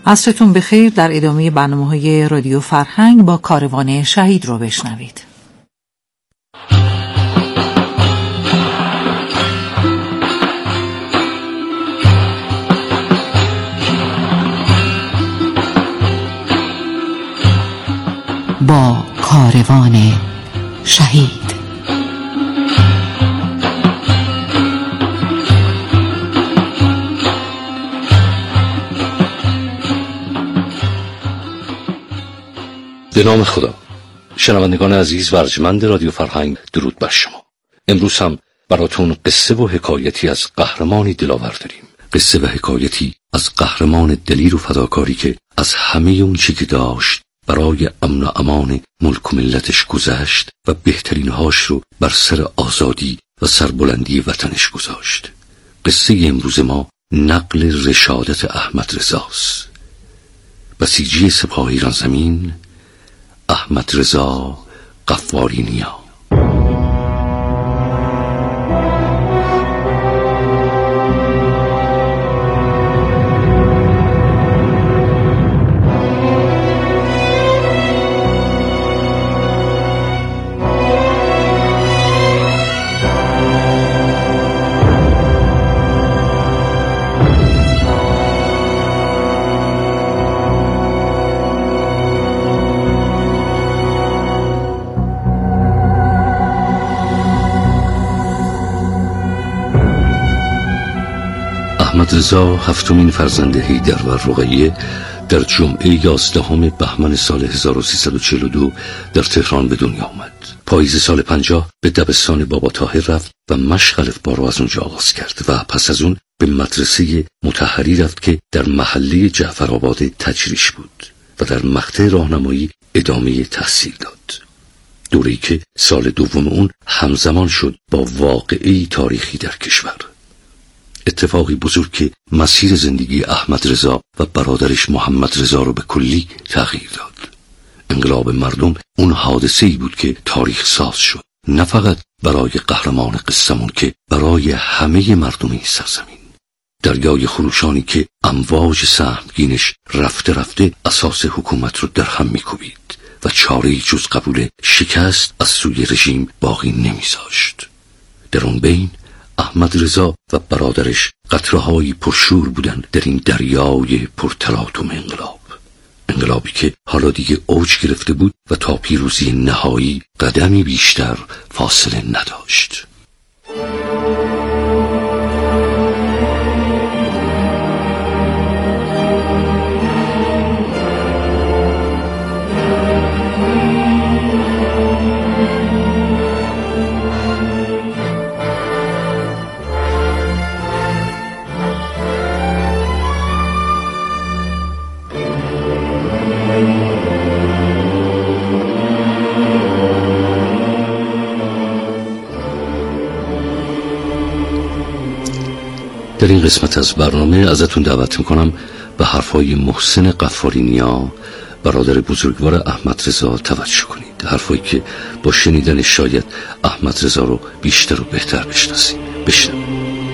عصرتون بخیر. در ادامه برنامه‌های رادیو فرهنگ با کاروان شهید رو بشنوید. با کاروان شهید. به نام خدا. شنوندگان عزیز و ارجمند رادیو فرهنگ، درود بر شما. امروز هم براتون قصه و حکایتی از قهرمانی دلاور داریم. قصه و حکایتی از قهرمان دلیر و فداکاری که از همه اون چی که داشت برای امن و امان ملک و ملتش گذشت و بهترین هاش رو بر سر آزادی و سربلندی وطنش گذاشت. قصه امروز ما نقل رشادت احمد رضاست. بسیجی سپاه ایران زمین، احمد رضا قفارینیا. احمد رضا هفتمین فرزند حیدر و رقیه در جمعه 11 بهمن سال 1342 در تهران به دنیا آمد. پاییز سال 50 به دبستان بابا طاهر رفت و مشق الفبا را از اونجا آغاز کرد و پس از اون به مدرسه مطهری رفت که در محله جعفرآباد تجریش بود و در مقطع راهنمایی ادامه تحصیل داد. دوره‌ای که سال دوم اون همزمان شد با واقعه‌ای تاریخی در کشور. اتفاقی بزرگ که مسیر زندگی احمد رضا و برادرش محمد رضا رو به کلی تغییر داد. انقلاب مردم اون حادثه‌ای بود که تاریخ ساز شد، نه فقط برای قهرمان قصه‌مون که برای همه مردم این سرزمین. دریای خروشانی که امواج سهمگینش رفته رفته اساس حکومت رو در هم می‌کوبید و چاره‌ای جز قبول شکست از سوی رژیم باقی نمی‌ذاشت. در اون بین احمد رضا و برادرش قطره‌هایی پرشور بودند در این دریای پرتلاطم انقلاب. انقلابی که حالا دیگه اوج گرفته بود و تا پیروزی نهایی قدمی بیشتر فاصله نداشت. در این قسمت از برنامه ازتون دعوت میکنم به حرفای محسن قفارینیا، برادر بزرگوار احمد رضا، توجه کنید. حرفایی که با شنیدن شاید احمد رضا رو بیشتر و بهتر بشناسید. بشنوید.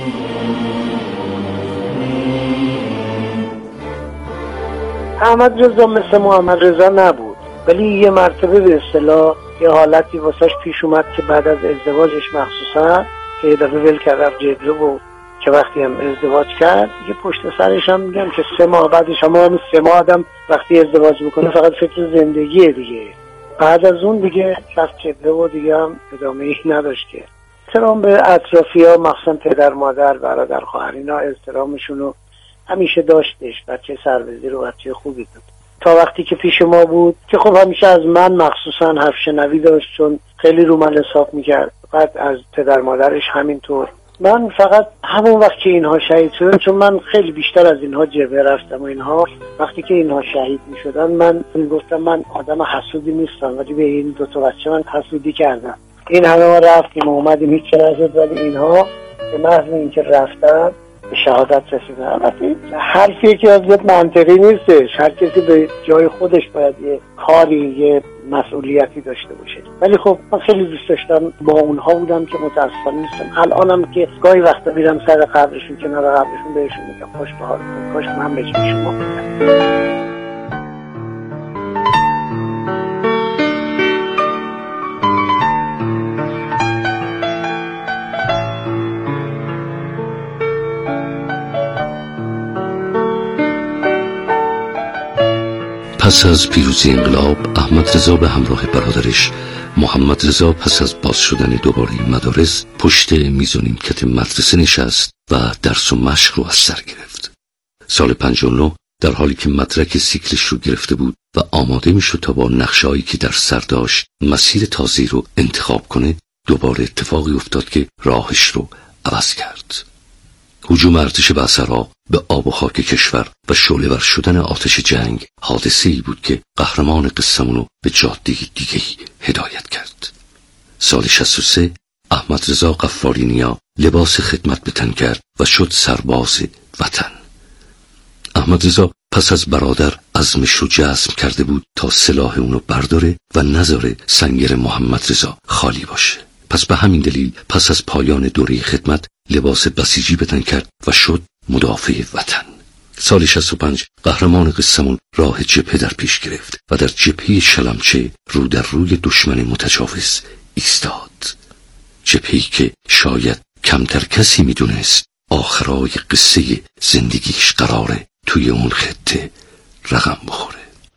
احمد رضا مثل محمد رضا نبود، ولی یه مرتبه به اصطلاح یه حالتی واسش پیش اومد که بعد از ازدواجش مخصوصا که یه دفعه ول کرد رفت جبهه و که وقتی هم ازدواج کرد دیگه پشت سرش هم میگم که 3 ماه بعدش هم 3 ماه آدم وقتی ازدواج میکنه فقط فکر زندگیه دیگه. بعد از اون دیگه رفت جبهه و دیگه هم ادامه ای نداشت که احترام به اطرافی‌ها، مخصوصا پدر مادر برادر خواهر، اینا احترامشونو همیشه داشتش. بچه سربزیر و بچه خوبی بود تا وقتی که پیش ما بود که خب همیشه از من مخصوصا حرف شنوی داشت چون خیلی رو من حساب میکرد. بعد از پدر مادرش همینطور. من فقط همون وقت که اینها شهید شدن، چون من خیلی بیشتر از اینها جبهه رفتم و اینها وقتی که اینها شهید می شدن من گفتم من آدم حسودی نیستم، ولی به این 2 بچه من حسودی کردم. این همه ما رفتیم و اومدیم هیچ چه نشد، ولی اینها به محض اینکه رفتن به شهادت رسیدن. البته حرفی که از منطقی نیستش، هر کسی به جای خودش باید یه کاری، یه مسئولیتی داشته باشه. ولی خب من خیلی دوست داشتم با اونها بودم که متاسفانه نیستم. الانم که گاهی وقتا میرم سر قبرشون، کنار قبرشون، بهشون میگم خوش به حالتون، کاش من به جای شما بودم. پس از پیروزی انقلاب، احمد رضا به همراه برادرش محمد رضا پس از باز شدن دوباره مدارس پشت میز و نیمکت مدرسه نشست و درس و مشق رو از سر گرفت. سال 59 در حالی که مدرک سیکلش رو گرفته بود و آماده میشد تا با نقشه‌هایی که در سر داشت مسیر تازه‌ای رو انتخاب کنه، دوباره اتفاقی افتاد که راهش رو عوض کرد. هجوم ارتش به عراق به آب و خاک کشور و شعله‌ور شدن آتش جنگ حادثه‌ای بود که قهرمان قصه‌مون رو به جاده دیگه‌ای هدایت کرد. سال 63 احمد رضا غفارینیا لباس خدمت به تن کرد و شد سرباز وطن. احمد رضا پس از برادر عزمش رو جزم کرده بود تا سلاح اونو برداره و نذاره سنگر محمد رضا خالی باشه. پس به همین دلیل پس از پایان دوره خدمت لباس بسیجی به تن کرد و شد مدافع وطن. سال 65 قهرمان قصه‌مون راه جبهه در پیش گرفت و در جبهه شلمچه رو در روی دشمن متجاوز ایستاد. جبهه‌ای که شاید کمتر کسی میدونست آخرای قصه زندگیش قراره توی اون خطه رقم بخوره.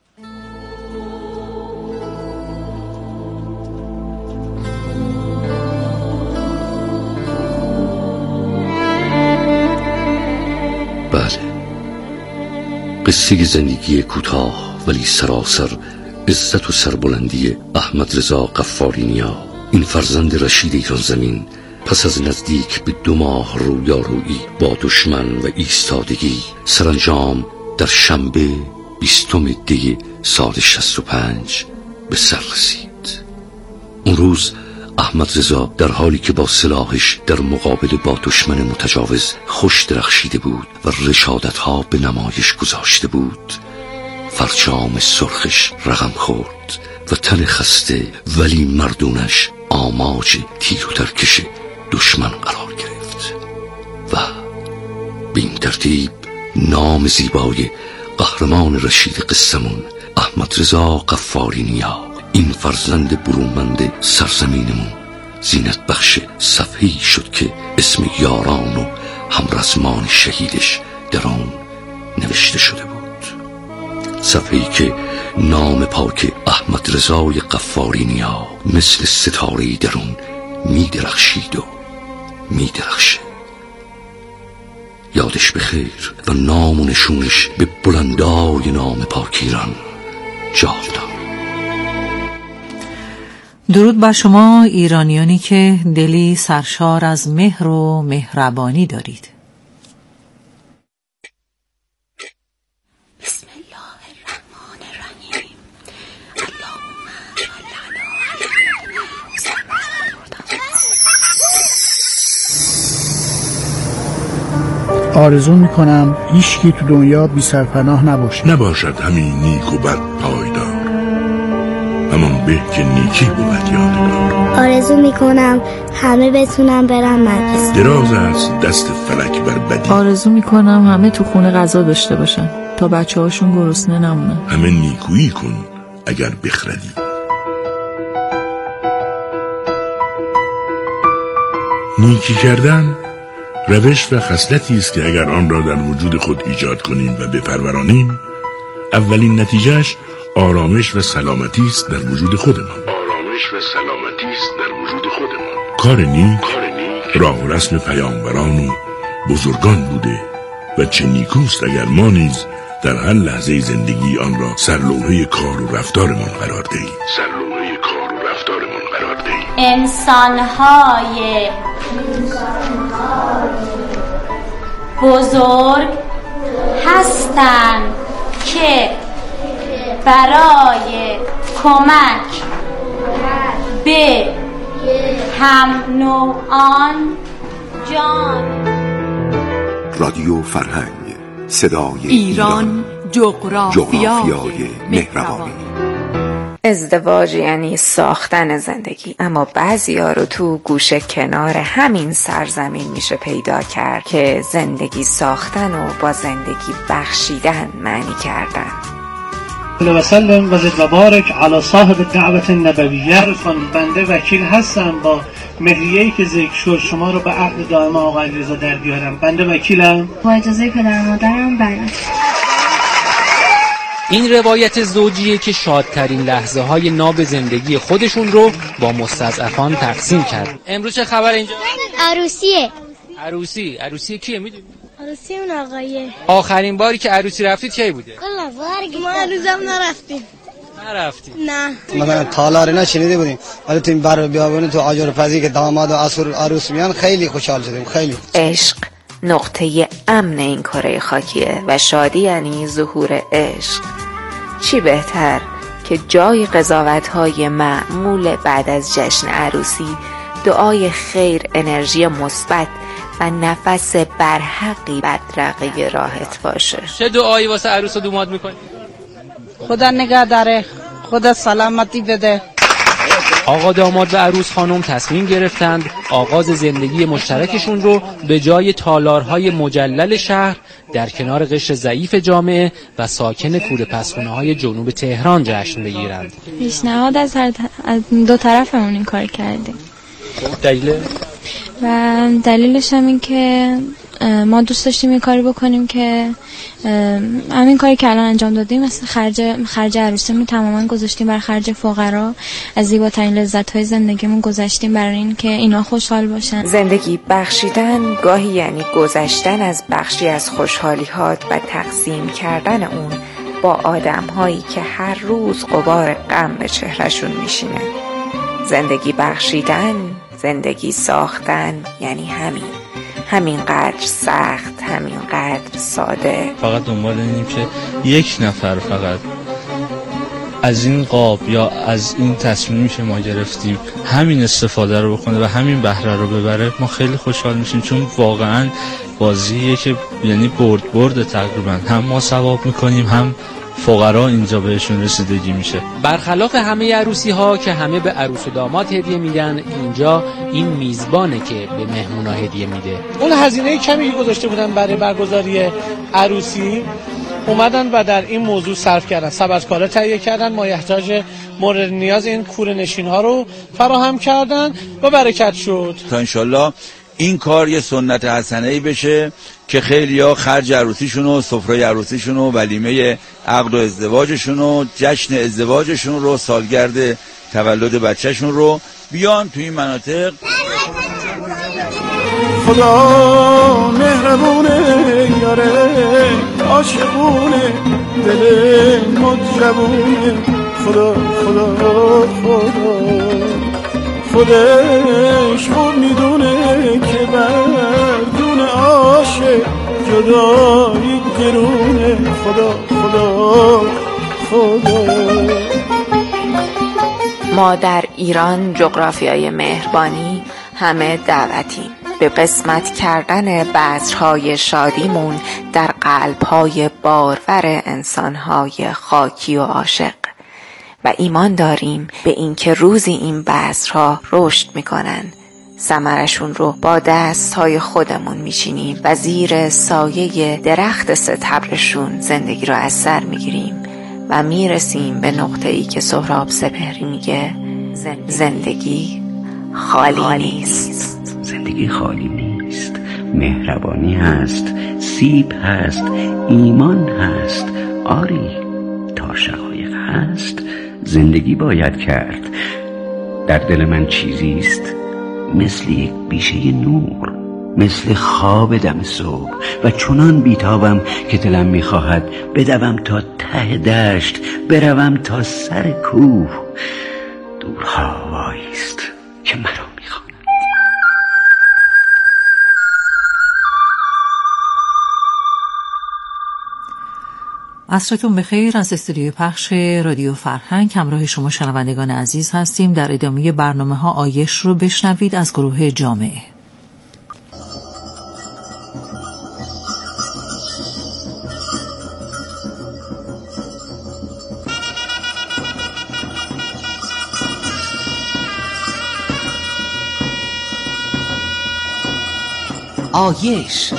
بله، قصه زندگی کوتاه ولی سراسر عزت و سربلندی احمد رضا غفارینیا، این فرزند رشید ایران زمین، پس از نزدیک به 2 ماه رویارویی با دشمن و ایستادگی، سرانجام در شنبه 20 دی سال 65 به سر رسید. اون روز احمد رضا در حالی که با سلاحش در مقابله با دشمن متجاوز خوش درخشیده بود و رشادت‌ها به نمایش گذاشته بود، فرجام سرخش رقم خورد و تن خسته ولی مردونش آماج تیر و ترکش دشمن قرار گرفت و به این ترتیب نام زیبای قهرمان رشید قصه‌مون احمد رضا غفارینیا، این فرزند برومند سرزمینمون، زینت بخش صفحه‌ای شد که اسم یاران و همرزمان شهیدش در آن نوشته شده بود. صفحه‌ای که نام پاک احمد رضای غفارینیا مثل ستاره‌ای در اون می‌درخشید و می‌درخشه. یادش بخیر و نام و نشونش به بلندای نام پاک ایران جاودان. درود بر شما ایرانیانی که دلی سرشار از مهر و مهربانی دارید. بسم الله الرحمن الرحیم. اللهم صل علی آرزو میکنم هیچکی تو دنیا بی سرپناه نباشد همین نیک و بد پایدار، همان به که نیکی بود یادگار. آرزو میکنم همه بتونم برم مدرسه. دراز است دست فلک بر بدی. آرزو میکنم همه تو خونه غذا داشته باشن تا بچه هاشون گرسنه نمونن. همه نیکویی کن اگر بخردی. نیکی کردن روش و خصلتی است که اگر آن را در وجود خود ایجاد کنیم و بپرورانیم، اولین نتیجهش آرامش و سلامتی است در وجود خودمان. کار نیک راه و رسم پیامبران و بزرگان بوده و چه نیکوست اگر ما نیز در هر لحظه زندگی آن را سرلوحه کار و رفتارمان قرار دهیم. انسان‌های بزرگ هستند که برای کمک به هم نوعان جان رادیو فرهنگ، صدای ایران، جغرافیای مهربانی. ازدواج یعنی ساختن زندگی، اما بعضیا رو تو گوشه کنار همین سرزمین میشه پیدا کرد که زندگی ساختن و با زندگی بخشیدن معنی کردن. و سلم و زد و بارک علی صاحب دعوت نبویه. بنده وکیل هستم، با مهریه‌ای که ذکر شد شما رو به عقد دائم آقا علیرضا در بیارم. بنده وکیلم. با اجازه پدر مادرم برم. این روایت زوجیه که شادترین لحظه های ناب زندگی خودشون رو با مستضعفان تقسیم کرد. امروز چه خبر اینجا؟ عروسیه. عروسی کیه میدونی؟ عروسی اون آقایه. آخرین باری که عروسی رفتید کی بوده؟ کلا بارگی ما هنوزم نرفتیم. نه. مثلا تالار نشنیده بودیم، ولی تو این بر بیابون تو آجرپزی که داماد و عروس میان خیلی خوشحال شدیم. خیلی. عشق نقطه امن این کره خاکیه و شادی یعنی ظهور عشق. چی بهتر که جای قضاوت‌های معمول بعد از جشن عروسی دعای خیر، انرژی مثبت و نفس برحقی بدرقه راحت باشه. چه دعایی واسه عروس و دوماد میکنی؟ خدا نگه داره، خدا سلامتی بده. آقا داماد و عروس خانم تصمیم گرفتند آغاز زندگی مشترکشون رو به جای تالارهای مجلل شهر در کنار قشر ضعیف جامعه و ساکن کوره پسخونه‌های جنوب تهران جشن بگیرند. پیشنهاد از دو طرفمون این کار کردیم. دلیلش هم این که ما دوست داشتیم این کاری بکنیم که همین کاری که الان انجام دادیم، مثل خرج عروسیمون تماما گذاشتیم بر خرج فقرا، از زیباترین لذت‌های زندگیمون گذاشتیم برای این که اینا خوشحال باشن. زندگی بخشیدن گاهی یعنی گذشتن از بخشی از خوشحالی‌هات و تقسیم کردن اون با آدم‌هایی که هر روز غبار غم به چهرهشون میشینه. زندگی بخشیدن، زندگی ساختن یعنی همینقدر سخت، همینقدر ساده. فقط دنبال اینیم که یک نفر فقط از این قاب یا از این تصمیمی که ما گرفتیم همین استفاده رو بکنه و همین بهره رو ببره، ما خیلی خوشحال میشیم، چون واقعا بازیه که یعنی برد تقریبا هم ما ثواب میکنیم هم فقرا اینجا بهشون رسیدگی میشه. برخلاف همه عروسی ها که همه به عروس و داماد هدیه میدن، اینجا این میزبانه که به مهمونا هدیه میده. اون هزینه کمی گذاشته بودن برای برگزاری عروسی، اومدن و در این موضوع صرف کردن، سبدکالا تهیه کردن، مایحتاج مورد نیاز این کوره نشین ها رو فراهم کردن و برکت شد. تا انشالله این کار یه سنت حسنه‌ای بشه که خیلی‌ها خرج عروسیشون و سفره عروسیشون و ولیمه عقد و ازدواجشون و جشن ازدواجشون رو، سالگرد تولد بچه‌شون رو بیان تو این مناطق. خدا مهربونه یاره عاشقونه دل مجبونه، خدا خدا خدا خودش خوب میدونه که بردون عاشق جدایی گرونه، خدا خدا خدا. ما در ایران جغرافیای مهربانی همه دعوتیم به قسمت کردن بذرهای شادیمون در قلبهای بارور انسانهای خاکی و عاشق و ایمان داریم به اینکه روزی این بذرها رشد میکنن، ثمرشون رو با دستهای خودمون میچینیم و زیر سایه درخت ستبرشون زندگی رو از سر میگیریم و میرسیم به نقطه‌ای که سهراب سپهری میگه زندگی خالی نیست. زندگی خالی نیست. مهربانی هست، سیب هست، ایمان هست. آری تا شقایق هست زندگی باید کرد. در دل من چیزیست مثل یک بیشه نور، مثل خواب دم صبح و چنان بیتابم که دلم میخواهد بدوم تا ته دشت، بروم تا سر کوه. دورها وایست که مرا میخواند. عصرتون بخیر. از استودیوی پخش رادیو فرهنگ همراه شما شنوندگان عزیز هستیم. در ادامه برنامه ها آیش رو بشنوید از گروه جامعه. آیش.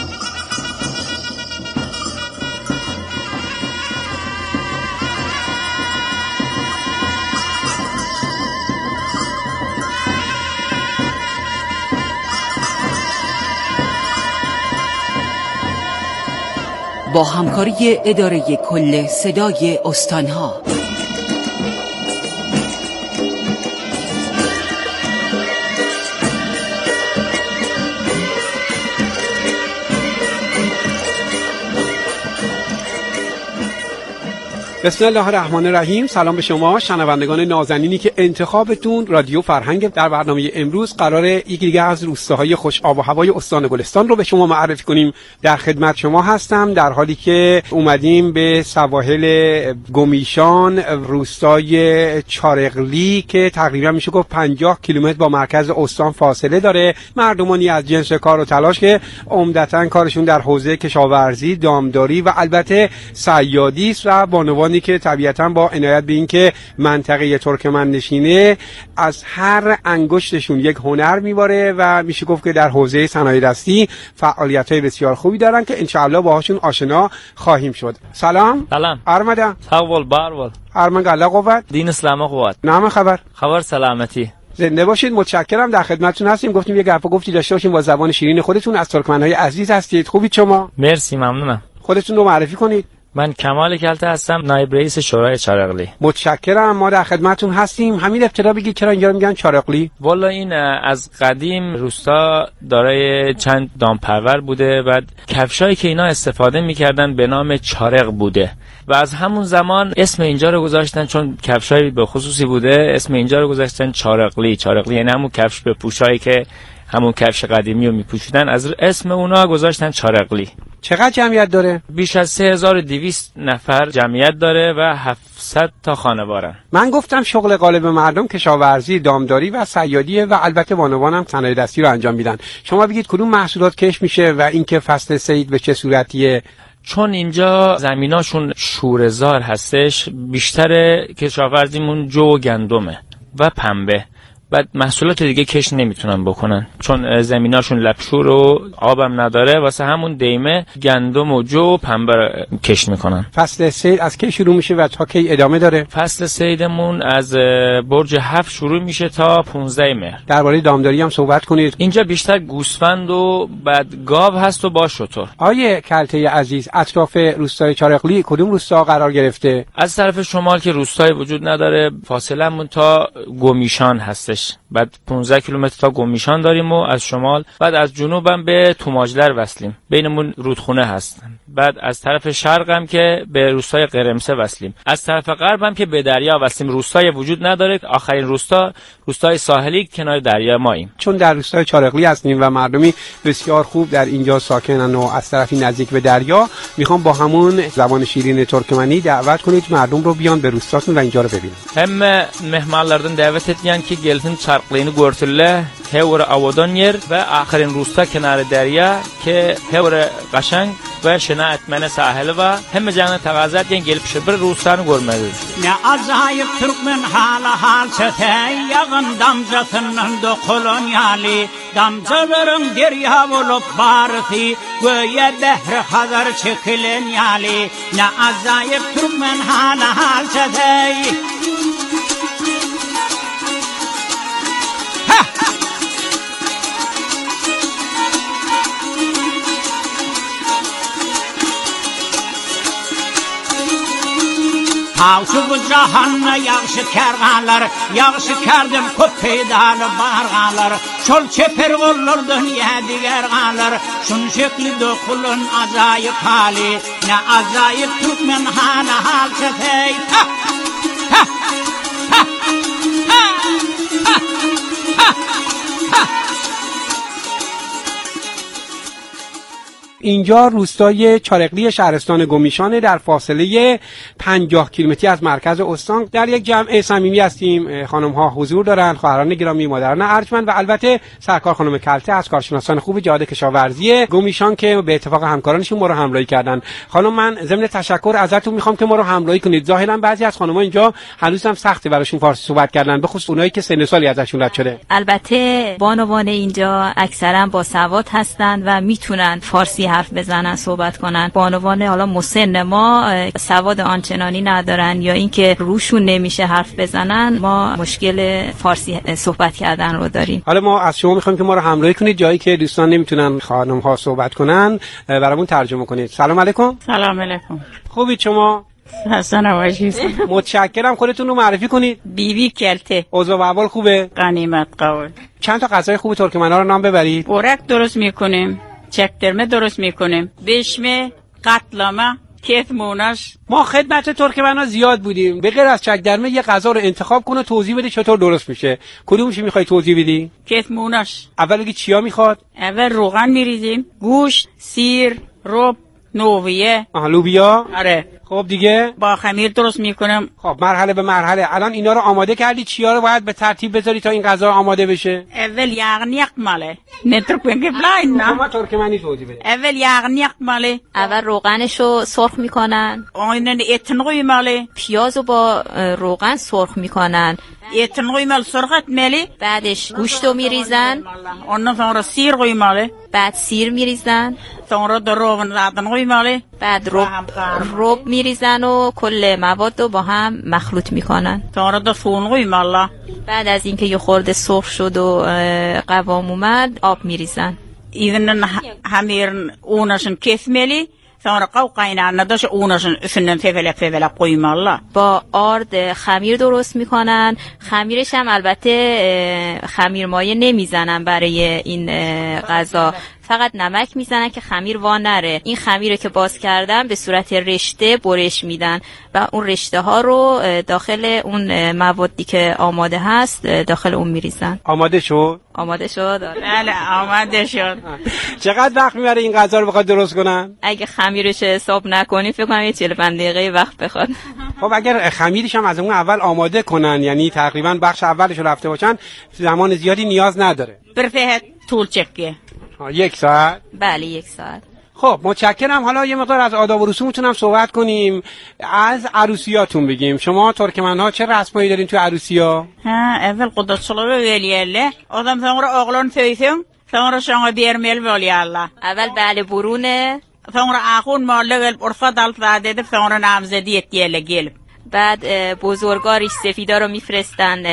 با همکاری اداره کل صدای استانها. بسم الله الرحمن الرحیم. سلام به شما شنوندگان نازنینی که انتخابتون رادیو فرهنگ. در برنامه امروز قراره یکی دیگه از روستاهای خوش آب و هوای استان گلستان رو به شما معرفی کنیم. در خدمت شما هستم در حالی که اومدیم به سواحل گمیشان، روستای چارقلی که تقریبا میشه گفت 50 کیلومتر با مرکز استان فاصله داره. مردمانی از جنس کار و تلاش که عمدتاً کارشون در حوزه کشاورزی، دامداری و البته صیادی است و بانوان که طبیعتاً با عنایت به این که منطقه ترکمن نشینه از هر انگشتشون یک هنر میباره و میشه گفت که در حوزه صنایع دستی فعالیت‌های بسیار خوبی دارن که انشاءالله باهاشون آشنا خواهیم شد. سلام. ارمدا. سوال بارول. ارمن الله قوت. دین اسلام قوت. نام خبر سلامتی. زنده باشید. متشکرم. در خدمتتون هستیم. گفتیم یه گپ و گفتی داشته باشیم با زبان شیرین خودتون. از ترکمن‌های عزیز هستید. خوبید شما؟ مرسی، ممنونم. خودتون رو معرفی کنید. من کمال کلته هستم، نایب رئیس شورای چارقلی. متشکرم. ما در خدمتتون هستیم. همین ابتدا بگید چرا اینجا رو میگن چارقلی؟ والا این از قدیم روستا دارای چند دامپرور بوده، بعد کفشایی که اینا استفاده میکردن به نام چارق بوده و از همون زمان اسم اینجا رو گذاشتن، چون کفشای به خصوصی بوده اسم اینجا رو گذاشتن چارقلی. چارقلی یعنی همون کفش به پوشایی که همون کفش قدیمی رو میپوشیدن، از اسم اونا گذاشتن چارقلی. چقدر جمعیت داره؟ بیش از 3200 نفر جمعیت داره و 700 تا خانوارن. من گفتم شغل غالب مردم کشاورزی، دامداری و صیادیه و البته بانوان هم صنایع دستی رو انجام میدن. شما بگید کدوم محصولات کشت میشه و اینکه فصل صید به چه صورتیه؟ چون اینجا زمیناشون شوره‌زار هستش، بیشتر کشاورزیمون جو و گندمه و پنبه. بعد محصولات دیگه کشت نمیتونن بکنن چون زمیناشون لبشور و آبم نداره، واسه همون دیمه گندم و جو و پنبه کشت میکنن. فصل صید از کی شروع میشه و تا کی ادامه داره؟ فصل صیدمون از برج 7 شروع میشه تا 15 مهر. درباره دامداری هم صحبت کنید. اینجا بیشتر گوسفند و بعد گاو هست و با شتر. آیه کلته عزیز، اطراف روستای چارقلی کدوم روستا قرار گرفته؟ از طرف شمال که روستایی وجود نداره، فاصله‌مون تا گمیشان هستش. بعد 15 کیلومتر تا گمیشان داریم و از شمال، بعد از جنوبم به توماجلر وصلیم، بینمون رودخونه هست. بعد از طرف شرقم که به روستای قرمسه وصلیم، از طرف غربم که به دریا وصلیم. روستای وجود نداره، آخرین روستای ساحلی کنار دریا ماییم. چون در روستای چارقلی هستیم و مردمی بسیار خوب در اینجا ساکنن و از طرفی نزدیک به دریا، میخوام با همون زبان شیرین ترکمنی دعوت کنید مردم رو بیان به روستاتون و اینجا رو ببینن. هم mehmanlardan davet etdiyan ki gelsin çarqlığını görtürlər, hevre avadan yer ve axirin Rusta kenarı derya ki hevre qaşang ve şena etmene sahili ve hem canı təqazə etdiyan gelip bir Rustanı görməlidir. Ne acayip Türkmen hala hal çetey yağın damcasının da kolonyali damcaların derya olup barısı göğe behri hazar çekilen yali. Ne acayip Türkmen hala hal çetey Tavşı bu cahanna yaxşı kərğalar, yaxşı kərdim köp peydalı barğalar, şol çeper olurdun yediger qalar, şun şekli dokulun acayip hali, ne acayip Türkmen hana hal çetey. اینجا روستای چارقلی شهرستان گمیشان در فاصله 50 کیلومتری از مرکز استان. در یک جمع صمیمی هستیم. خانم ها حضور دارن، خواهران گرامی، مادران ارجمند و البته سرکار خانم کلته از کارشناسان خوب جهاد کشاورزی گمیشان که به اتفاق همکارانشون ما رو همراهی کردن. خانم من ضمن تشکر ازتون میخوام که ما رو همراهی کنید. ظاهرا بعضی از خانم‌ها اینجا هنوز هم سخته براشون فارسی صحبت کردن، به خصوص اونایی که سن سالی ازشون رد شده. البته بانوان اینجا اکثرا باسواد هستند و میتونن فارسی حرف بزنن، صحبت کنن. بانوان حالا مسن ما سواد آنچنانی ندارن یا اینکه روشون نمیشه حرف بزنن، ما مشکل فارسی صحبت کردن رو داریم. حالا ما از شما میخوایم که ما رو همراهی کنید جایی که دوستان نمیتونن خانم‌ها صحبت کنن برامون ترجمه کنید. سلام علیکم. سلام علیکم. خوبید شما؟ حسن واجیز. متشکرم. خودتون رو معرفی کنید. بیبی کلته. اوضاع و احوال خوبه؟ غنیمت قول. چند تا غذای خوب ترکمن‌ها رو نام ببرید. برک درست میکنیم، چکدرمه درست میکنیم، بشمه، قتلامه، کتمونش. ما خدمت ترکمن‌ها زیاد بودیم. به غیر از چکدرمه یه غذا رو انتخاب کن و توضیح بده چطور درست میشه. کدومش میخوای توضیح بدی؟ کتمونش. اول بگی چیا میخواد؟ اول روغن میریزیم، گوشت، سیر، رب، نوویه. لوبیا؟ آره. خب دیگه با خمیر درست میکنم. خب مرحله به مرحله. الان اینا رو آماده کردی، چیا رو باید به ترتیب بذاری تا این غذا آماده بشه؟ اول یغنیق ماله. نترکن که بلاین نه. ما ترکمنی توضیح بده. اول یغنیق ماله. اول روغنشو سرخ میکنن. آینن اتنقوی ماله. پیازو با روغن سرخ میکنن. اتنقوی مال سرخت ماله. بعدش گوشتو میریزن. اون sonra سیر قوی ماله. بعد سیر میریزن. sonra در روغن زدن قوی ماله. بعد رب میریزن و کل مواد رو با هم مخلوط میکنن. sonra در سون قوی ماله. بعد از اینکه یه خورده سرخ شد و قوام اومد آب میریزن. ایدن همیر اونشون کف مالی. sonra قوقاین نداش اونشون اسنن فیفلک قوی ماله. با آرد خمیر درست میکنن. خمیرش هم البته خمیر مایه نمیزنن برای این غذا، فقط نمک میزنن که خمیر وا نره. این خمیر که باز کردن به صورت رشته برش میدن و اون رشته ها رو داخل اون موادی که آماده هست داخل اون میریزن. آماده شد؟ آماده شد. بله آماده شد. چقدر وقت میبره این غذا رو بخواد درست کنن؟ اگه خمیرش حساب نکنی فکر کنم 45 دقیقه وقت بخواد. خب اگر خمیرش هم از اون اول آماده کنن، یعنی تقریبا بخش اولش رو رفته باشن، زمان زیادی نیاز نداره. برفه طول چکه. 1 ساعت؟ بله 1 ساعت. خب متشکرم. حالا یه مقدار از آداب و رسومتون هم صحبت کنیم. از عروسیاتون بگیم. شما ترکمن‌ها چه رسمایی دارین توی عروسیا؟ اول قدسلو ولیله. آدم sonra oğlan föyfün, sonra şana bermel velialla. اول بله برونه. sonra آخون مالل عرفت الفاده ده sonra namzedi etiyele gelip. بعد بزرگاریش سفیدا رو میفرستن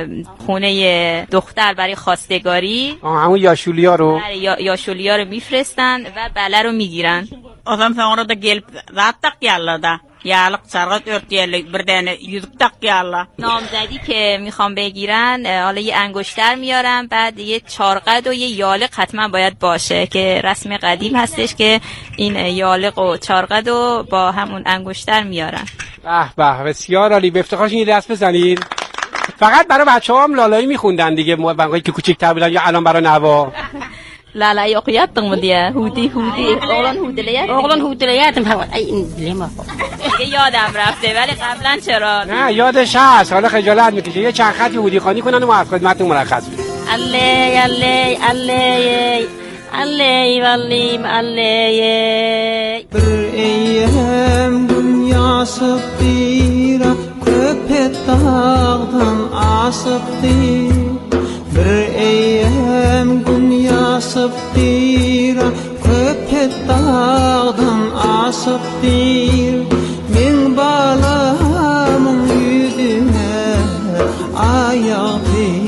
خونه دختر برای خواستگاری. همون یاشولیا رو؟ یاشولیا رو میفرستن و بله رو میگیرن. آدم sonra da gelip zaten yalla da. یالق سرقت ارتیاله بردن یوزک یالا. نامزدی که میخوام بگیرن حالا یه انگشتر میارن، بعد یه چارقد و یه یالق حتما باید باشه که رسم قدیم هستش که این یالق و چارقد رو با همون انگشتر میارن. به بسیار عالی. به افتخارشون یه دست بزنید. فقط برای بچه‌ها هم لالایی میخوندن دیگه موقعی که کوچیک‌تر بودن یا الان برای نوا؟ لا يقيت مديا هودي اغلان هودليات فقط این لما یادم رفته ولی قبلا چرا نه یادش هست. حالا خجالت میکشه یه چند خطی هودی خوانی کنن و ما از خدمتتون مرخص میشیم. الله الله الله الله والله الله بریم دنیا سبتیرا köpet dağdan asıptır. بریم دنیا سبتیرا köpet dağdan asıptır. Min balamın yüzüne ayak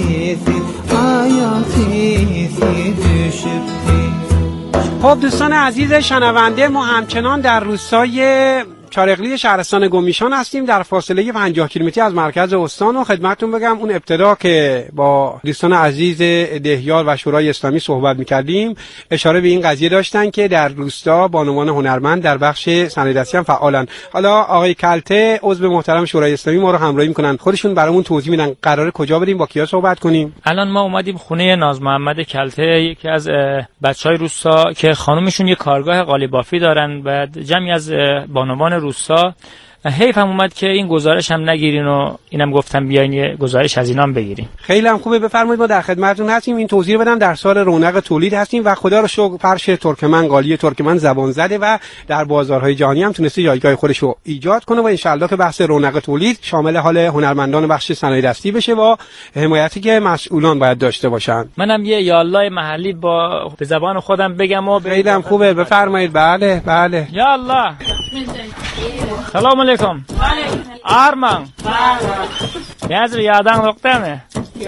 izi düşüptür. خب دوستان عزیز شنونده، ما همچنان در روستای چارقلی شهرستان گمیشان هستیم در فاصله 50 کیلومتری از مرکز استان و خدمتتون بگم اون ابتدا که با دوستان عزیز دهیار و شورای اسلامی صحبت می‌کردیم اشاره به این قضیه داشتن که در روستا بانوان هنرمند در بخش صنایع‌دستی هم فعالن. حالا آقای کلته عضو محترم شورای اسلامی ما رو همراهی می‌کنن، خودشون برامون توضیح میدن قراره کجا بریم با کیا صحبت کنیم. الان ما اومدیم خونه ناز محمد کلته، یکی از بچهای روستا که خانومشون یه کارگاه قالیبافی دارن و جمعی از بانوان روستا. حیف هم اومد که این گزارش هم نگیرین و اینم گفتم بیاین یه گزارش از اینام بگیریم. خیلی هم خوبه، بفرمایید ما در خدمتتون هستیم. این توضیح رو بدم در سال رونق تولید هستیم و خدا رو شکر فرش ترکمن قالی ترکمن زبان زده و در بازارهای جهانی هم تونسته جایگاه خودش رو ایجاد کنه و ان شاءالله که بحث رونق تولید شامل حال هنرمندان بخش صنایع دستی بشه با حمایتی که مسئولان باید داشته باشن. منم یه یالله محلی با به زبان خودم بگم و خیلی هم خوبه، بفرمایید. بله بله. یا الله. سلام علیکم. آرمان. Yazır yağdan yok değil mi?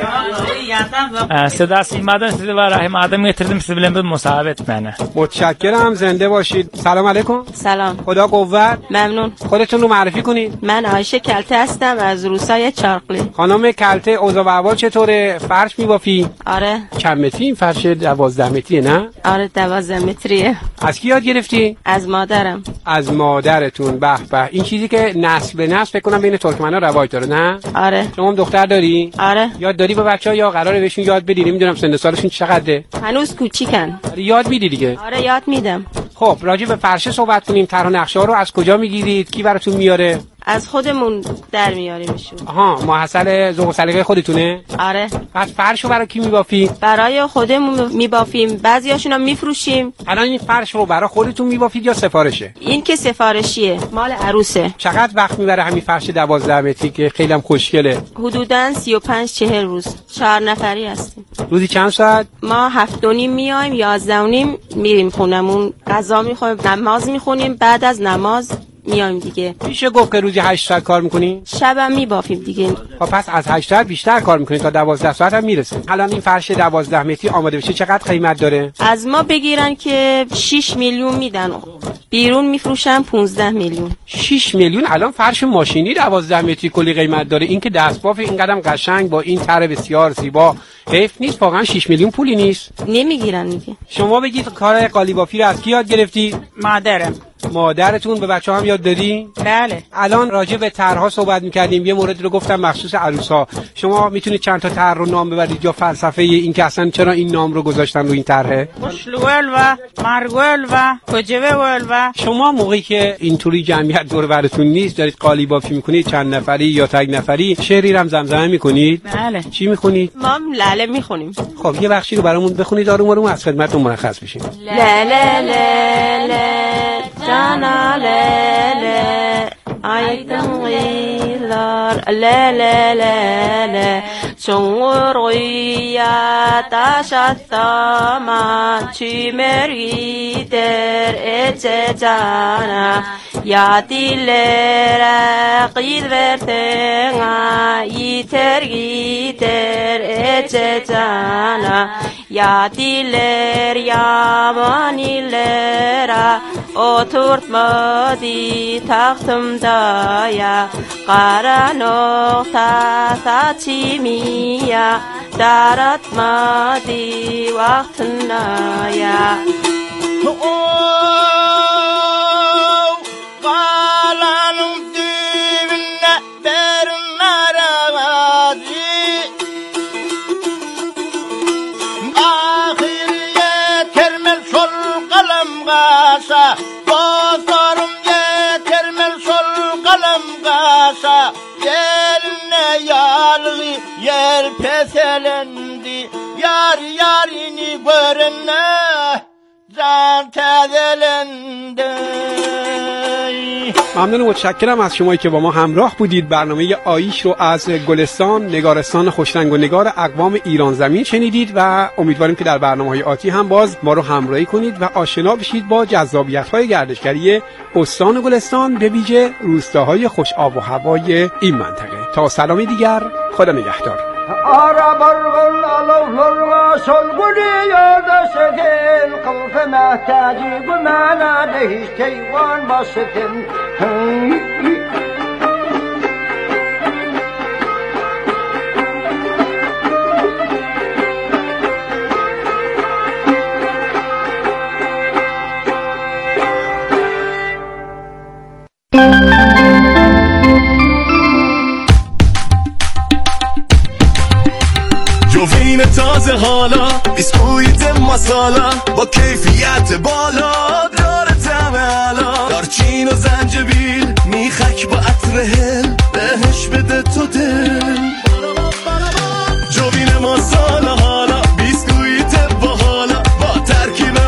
صدا سیمادن sizi var rahim adamı getirdim sizi bilen bir musabet bana. متشکرم، زنده باشید. سلام علیکم. سلام. خدا قوت. ممنون. خودتون رو معرفی کنید. من عایشه کلته هستم از روسای چارقلی. خانم کلته اوضاع و احوال چطوره؟ فرش میبافی؟ آره. چند متری این فرش؟ 12 متریه نه؟ آره 12 متریه. از کی یاد گرفتی؟ از مادرم. از مادرتون. به به، این چیزی که نسل به نسل فکر کنم بین ترکمن‌ها رواج داره نه؟ آره. شما هم دختر داری؟ آره. یاد داری به بچه‌ها یا قراره بهشون یاد بدی؟ نمیدونم سن سالشون چقدره؟ هنوز کوچیکن. یاد میدی دیگه؟ آره یاد میدم. خب راجع به فرشه صحبت کنیم. طرح و نقشه‌ها رو از کجا میگیرید؟ کی براتون میاره؟ از خودمون در میاریمشون. آها، محصل ذوق و سلیقه خودتونه؟ آره. بعد فرشو برای کی میبافی؟ برای خودمون میبافیم، بعضیاشونو میفروشیم. الان این فرش رو برای خودتون میبافید یا سفارشه؟ این که سفارشیه، مال عروسه. چقدر وقت میبره همین فرش 12 متری که خیلی هم خوشگله؟ حدوداً 35-40 روز. 4 نفری هستیم. روزی چند ساعت؟ ما 7:30 میایم، 11:30 میریم خونمون، غذا میخوریم، نماز میخونیم، بعد از نماز میایم دیگه. میشه گفت که روزی 8 ساعت کار میکنی؟ شبم میبافیم دیگه. خب پس از 8 ساعت بیشتر کار میکنی تا 12 ساعت هم میرسه. الان این فرش 12 متری آماده بشه چقدر قیمت داره؟ از ما بگیرن که 6 میلیون میدن، بیرون میفروشن 15 میلیون. 6 میلیون الان فرش ماشینی 12 متری کلی قیمت داره. این که دستباف این قدم قشنگ با این طرح بسیار زیبا، حیف نیست واقعا 6 میلیون پولی نیست. نمیگیرن میگه. شما بگید کار قالیبافی رو از کی یاد گرفتی؟ مادرم. مادرتون؟ به بچه‌ها هم یاد دادی؟ بله. الان راجع به طرح‌ها صحبت می‌کردیم، یه مورد رو گفتم مخصوص عروس‌ها. شما میتونید چند تا طرح رو نام ببرید یا فلسفه این که اصلا چرا این نام رو گذاشتن رو این طرحه؟ خوشلول و مرگول و کجوول و شما موقعی که اینطوری جمعیت دور براتون نیست دارید قالیبافی می‌کنید چند نفری یا تک نفری، شعری هم زمزمه می‌کنید؟ بله. چی می‌خونید؟ ما لاله می‌خونیم. خب یه بخشی رو برامون بخونید آروم آروم از خدمتتون مرخص بشیم. لاله لاله جانا لاله aydım gıylar le le le le çoğur gıya taşattama çimer gider ece cana ya dillere qid vertena yiter gider ece cana ya diller yaman illere oturtmadı tahtımda ya qara nokta saçimiya daratmadı vaxtına ya qalanın düğünə berin narağazi ahir yetermel sol qalam qaşa bozarım yetermel sol qalam qaşa yeline yalğı yer peselendi yar yarini görenne can tezelendi. ممنون و متشکرم از شمایی که با ما همراه بودید. برنامه آیش رو از گلستان نگارستان خوشرنگ و نگار اقوام ایران زمین شنیدید و امیدواریم که در برنامه‌های آتی هم باز ما رو همراهی کنید و آشنا بشید با جذابیت‌های گردشگری استان گلستان، به ویژه روستاهای خوش آب و هوای این منطقه. تا سلامی دیگر، خدا نگهدار. Ara bargın alovlarına solguni yoldaşıdın Kılfı mehtacı gümana hiç teyvan basıdın جوین تازه حالا بیسکویت مسالا با کیفیت بالا داره طعم علا دارچین و زنجبیل میخک با عطر هل بهش بده تو دل